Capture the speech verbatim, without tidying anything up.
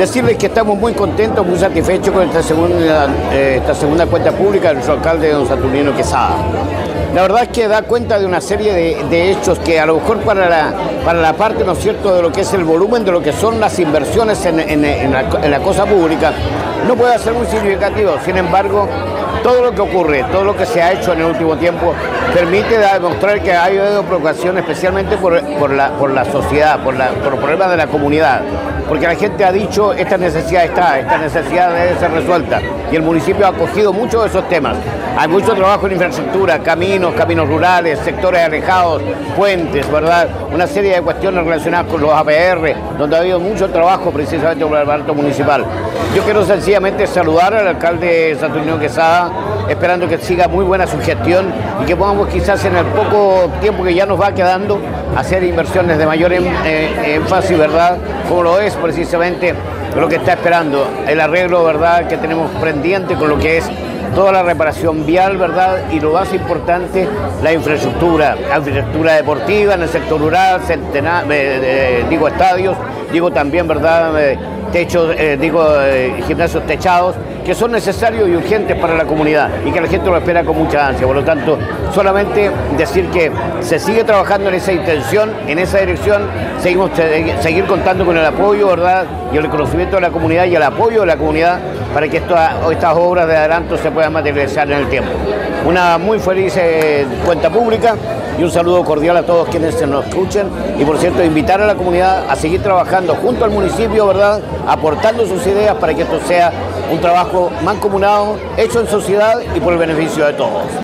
Decirles que estamos muy contentos, muy satisfechos con esta segunda, eh, esta segunda cuenta pública de nuestro alcalde, don Saturnino Quesada. La verdad es que da cuenta de una serie de, de hechos que a lo mejor para la, para la parte, ¿no es cierto?, de lo que es el volumen, de lo que son las inversiones en, en, en, la, en la cosa pública, no puede ser muy significativo. Sin embargo, todo lo que ocurre, todo lo que se ha hecho en el último tiempo, permite demostrar que ha habido preocupación especialmente por, por, la, por la sociedad, por, la, por los problemas de la comunidad. Porque la gente ha dicho, esta necesidad está, esta necesidad debe ser resuelta. Y el municipio ha acogido muchos de esos temas. Hay mucho trabajo en infraestructura, caminos, caminos rurales, sectores alejados, puentes, ¿verdad? Una serie de cuestiones relacionadas con los A P R, donde ha habido mucho trabajo precisamente por el aparato municipal. Yo quiero sencillamente saludar al alcalde Saturnino Quesada, esperando que siga muy buena su gestión y que podamos quizás en el poco tiempo que ya nos va quedando hacer inversiones de mayor em, eh, énfasis, ¿verdad? Como lo es precisamente lo que está esperando, el arreglo, ¿verdad?, que tenemos pendiente con lo que es toda la reparación vial, ¿verdad? Y lo más importante, la infraestructura, la infraestructura deportiva en el sector rural, centena, eh, eh, digo estadios, digo también, ¿verdad?, eh, techos, eh, digo eh, gimnasios techados, que son necesarios y urgentes para la comunidad y que la gente lo espera con mucha ansia. Por lo tanto, solamente decir que se sigue trabajando en esa intención, en esa dirección, seguimos seguir contando con el apoyo, ¿verdad?, y el reconocimiento de la comunidad y el apoyo de la comunidad para que esta, estas obras de adelanto se puedan materializar en el tiempo. Una muy feliz eh, cuenta pública y un saludo cordial a todos quienes se nos escuchen y, por cierto, invitar a la comunidad a seguir trabajando junto al municipio, ¿verdad?, aportando sus ideas para que esto sea un trabajo mancomunado, hecho en sociedad y por el beneficio de todos.